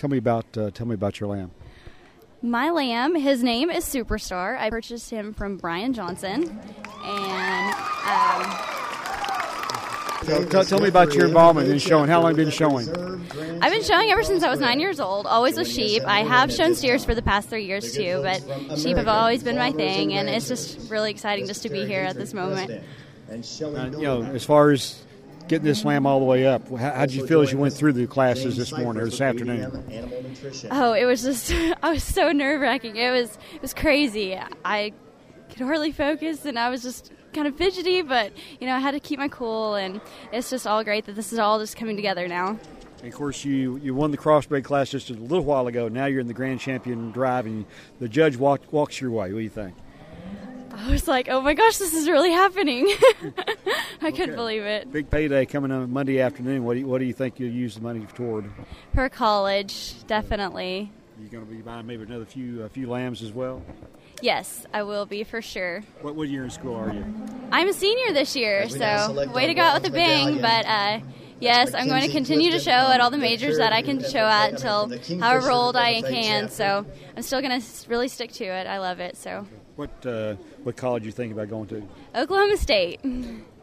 Tell me about your lamb. My lamb, his name is Superstar. I purchased him from Brian Johnson, and Tell me about your involvement in showing. How long have you been showing? I've been showing ever since I was 9 years old, always with sheep. I have shown steers for the past 3 years too, but sheep have always been my thing, and it's just really exciting just to be here at this moment. As far as getting this lamb all the way up, how did you feel as you went through the classes this morning or this afternoon? Oh, it was just, I was so nerve-wracking. It was crazy. I could hardly focus, and I was just kind of fidgety, but, I had to keep my cool, and it's just all great that this is all just coming together now. And of course, you won the crossbred class just a little while ago. Now you're in the Grand Champion drive, and the judge walks your way. What do you think? I was like, oh my gosh, this is really happening. I couldn't believe it. Big payday coming on Monday afternoon. What do you think you'll use the money toward? For college, definitely. You're going to be buying maybe another few lambs as well? Yes, I will be for sure. What year in school are you? I'm a senior this year, so way to go out with a bang. But yes, I'm going to continue to show at all the majors that I can show at until however old I can. So I'm still going to really stick to it. I love it. So. What college are you thinking about going to? Oklahoma State.